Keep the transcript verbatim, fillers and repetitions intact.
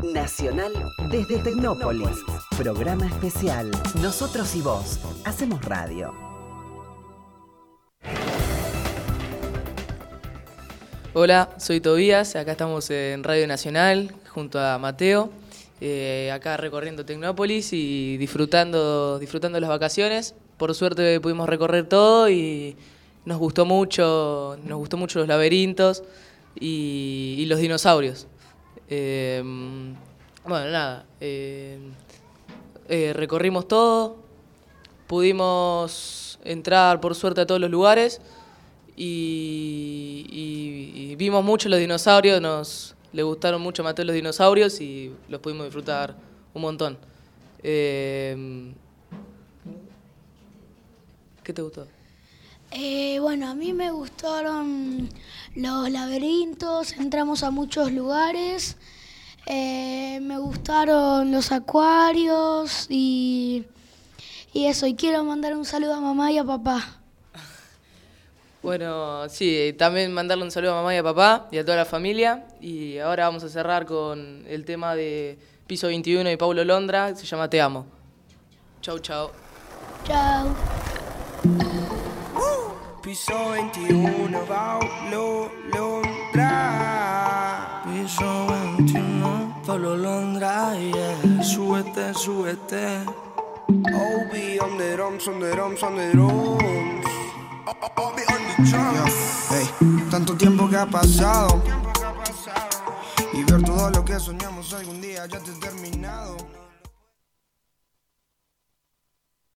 Nacional desde Tecnópolis. Programa especial. Nosotros y vos hacemos radio. Hola, soy Tobías, acá estamos en Radio Nacional junto a Mateo, eh, acá recorriendo Tecnópolis y disfrutando, disfrutando las vacaciones. Por suerte pudimos recorrer todo y nos gustó mucho, nos gustó mucho los laberintos y, y los dinosaurios. Eh, bueno, nada, eh, eh, recorrimos todo, pudimos entrar por suerte a todos los lugares y, y, y vimos mucho los dinosaurios, nos le gustaron mucho a Mateo los dinosaurios y los pudimos disfrutar un montón. Eh, ¿Qué te gustó? Eh, bueno, a mí me gustaron los laberintos, entramos a muchos lugares, eh, me gustaron los acuarios y, y eso, y quiero mandar un saludo a mamá y a papá. Bueno, sí, también mandarle un saludo a mamá y a papá y a toda la familia. Y ahora vamos a cerrar con el tema de Piso veintiuno y Paulo Londra, que se llama Te Amo. Chau, chau. Chao. Piso veintiuno, Paulo Londra. Piso veintiuno, Paulo Londra, yeah. Súbete, súbete. O B on the drums, on the drums, on the drums. O B on the drums. Hey, tanto tiempo que ha pasado y ver todo lo que soñamos algún día ya te he terminado.